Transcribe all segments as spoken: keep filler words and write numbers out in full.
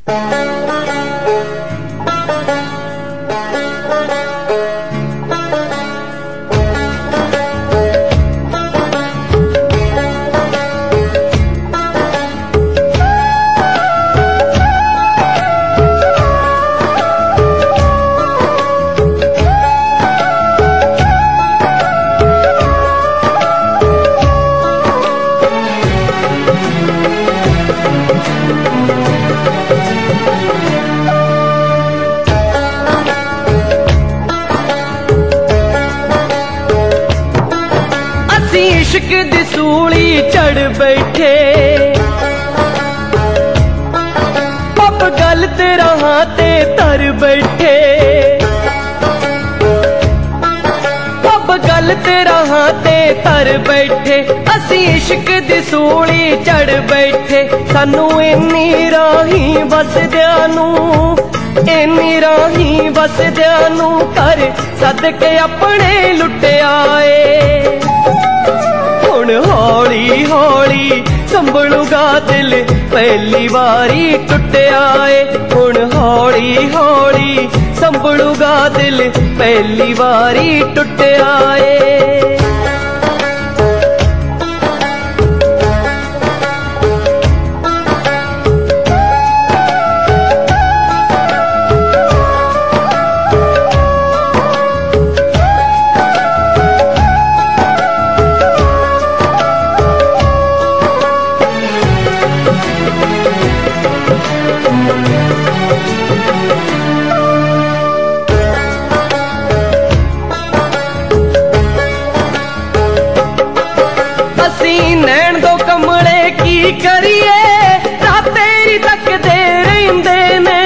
इश्क दी सूली चढ़ बैठे अब गल तेरा हाथे तर बैठे अब गल तेरा हाथे तर बैठे असी इश्क दी सूली चढ़ बैठे सानू इन्नी राही वसदिया नू इन्नी राही वसदिया नू कर सदके अपने लुटिया ए हुण हौली हौली संभलूगा दिल पहली बारी टुटिया ए हुण हौली हौली संभलूगा दिल पहली बारी टुटिया ए नैन दो कमले की करिए रात तेरी तकदे रहिंदे ने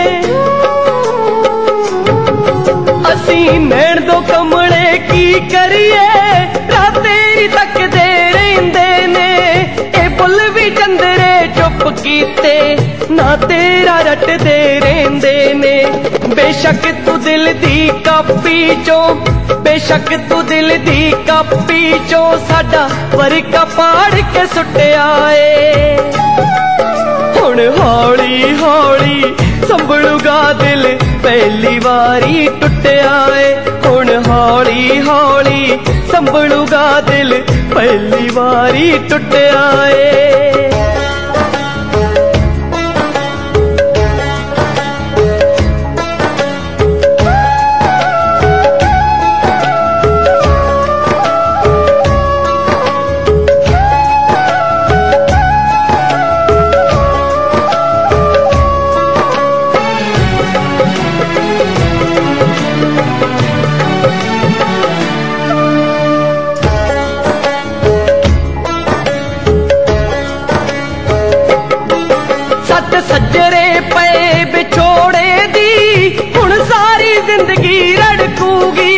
असी नैन दो कमले की करिए रात तेरी तकदे रहिंदे ने ए बुल भी चंदरे चुप कीते ना तेरा रटदे रहिंदे ने बेशक तू दिल दी कापी चो बेशक तू दिल दी कापी चो साडा वरका पाड़ के सुटिया ए हुण हौली हौली संभलूगा दिल पहली बारी टुटिया ए हुण हौली हौली संभलूगा दिल पहली बारी टुटिया ए सजरे पे बिछोड़े दी हुण सारी जिंदगी रड़कूगी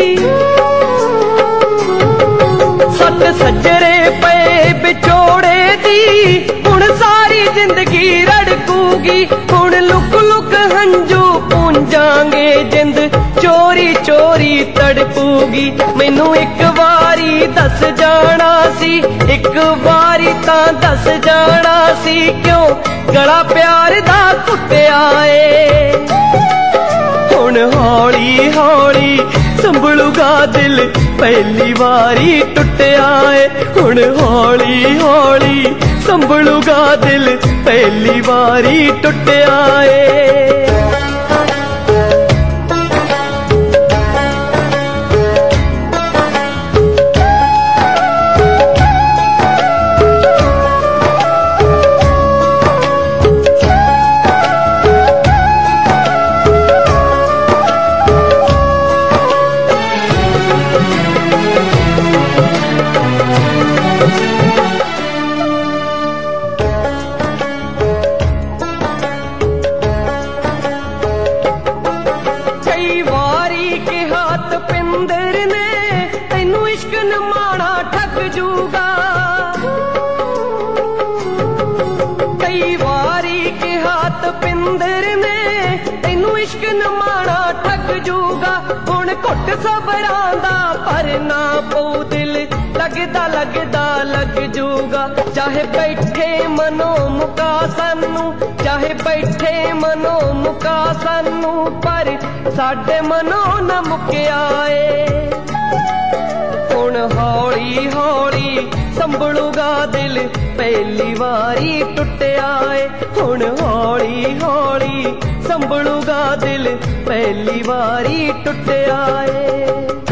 सत सजरे पे बिछोड़े दी हुण सारी जिंदगी रड़कूगी हुण लुक लुक हंजू पूंजांगे जिंद चोरी चोरी तड़पूगी मैनू एक बारी दस जाना सी एक बारी तां दस जाना सी क्यों गला प्यार दा कुटिया ए हुण हौली हौली संभलूगा दिल पहली बारी टुटिया ए हुण हौली हौली संभलूगा दिल पहली बारी टुटिया ए कई बारी के हाथ पिंदर ने तेनू इश्क नमाना ठग जूगा हुण घुट सबरां दा भरना पऊ दिल लगदा लगदा लग जूगा चाहे बैठे मनो मुका सानू चाहे बैठे मनो मुका सानू पर साडे मनो न मुकिया ए हुण हौली हौली संभलूगा दिल पहली वारी टुटिया ए हुण हौली हौली संभलूगा दिल पहली वारी टुटिया ए।